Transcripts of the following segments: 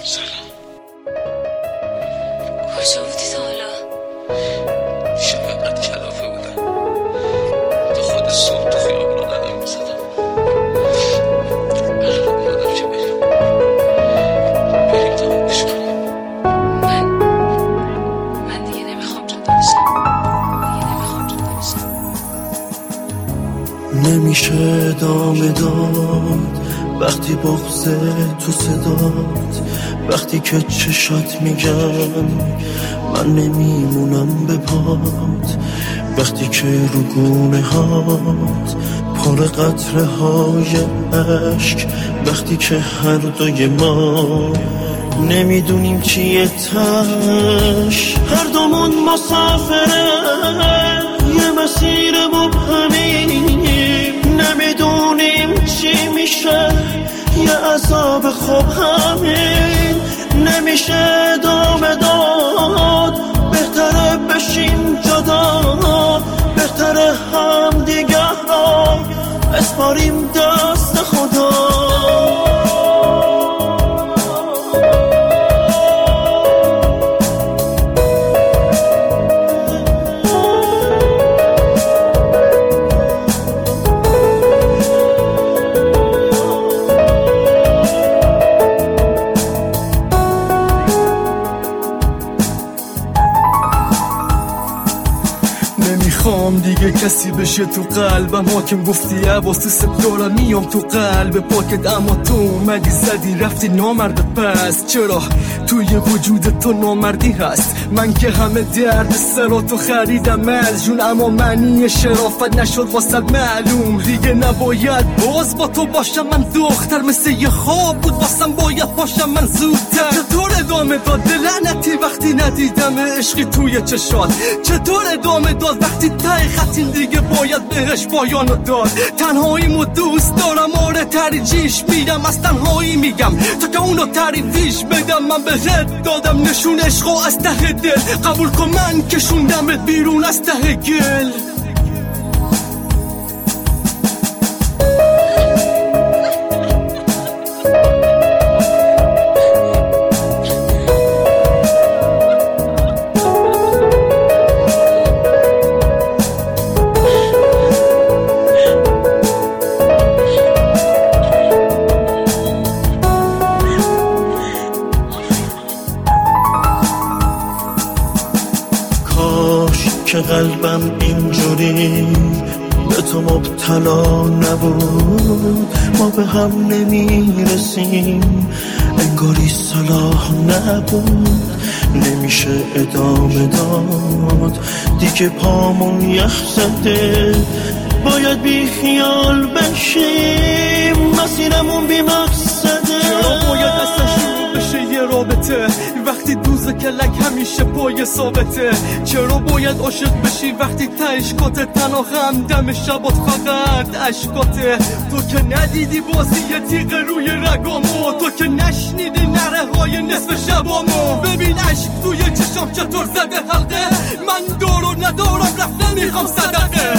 سلام. کجا بودی تا حالا؟ شب اینقدر کلافه بودم تا خود صبح تو خیابون قدم میزدم. اومدم که بریم تمامش کنیم. من دیگه نمیخوام جدا بشم. نمیشه ادامه داد وقتی بغضه تو صدات، وقتی که چشات میگن من نمیمونم به پات، وقتی که رو گونه هات پر قطره های عشق، وقتی که هر دوی ما نمیدونیم چیه تش، هر دومون مسافره یه مسیر مبهمیم، نمیدونیم چی میشه یه عذاب خوب همین، نمیشه ادامه داد، بهتره بشیم جدا، بهتره هم دیگه را اسپاریم دست خدا. نمیخوام دیگه کسی بشه تو قلبم، حاکم گفتی عباس تو ستاره میام تو قلب پاکت، اما تو اومدی زدی رفتی نامرد. پس چرا توی وجود تو نامردی هست؟ من که همه درد سراتو خریدم از جون، اما معنی شرافت نشد واسه معلوم. دیگه نباید باز با تو باشم، من دختر مثل یه خواب بود واسم، باید باشم من زودتر. چطور ادامه داد لعنتی وقتی ندیدم عشقی توی چشات؟ چطور ادامه داد وقتی ته خطین دیگه باید بهش پایانو داد؟ تنهاییمو دوست دارم، آره ترجیحش میدم، از تنهایی میگم تا که اونو تعریفیش بدم. من بهت دادم نشون عشقو از ته دل، قبول کن من کشوندمت بیرون از ته گل. که قلبم اینجوری به تو مبتلا نبود، ما به هم نمیرسیم انگاری صلاح نبود، نمیشه ادامه داد دیگه پامون یخ زده، باید بی خیال بشیم مسیرمون بی مقصده. چرا باید اصلا شروع بشه یه رابطه وقتی دوز کلک همیشه پای ثابته؟ چرا باید عاشق بشی وقتی ته اشکاته، تنها همدم شبات فقط اشکاته؟ تو که ندیدی بازی تیغ روی رگامو، تو که نشنیدی نره های نصف شبامو، ببین عشق توی چشام چطور زده حلقه، من دارو ندارم رفت نمیخوام صدقه.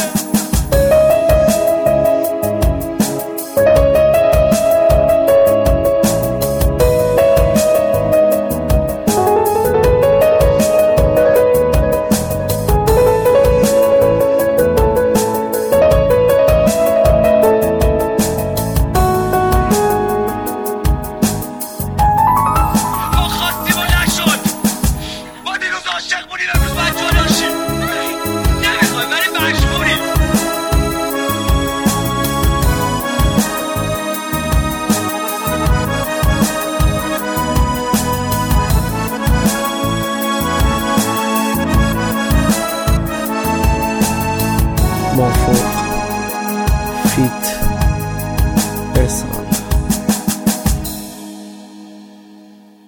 موافق فیت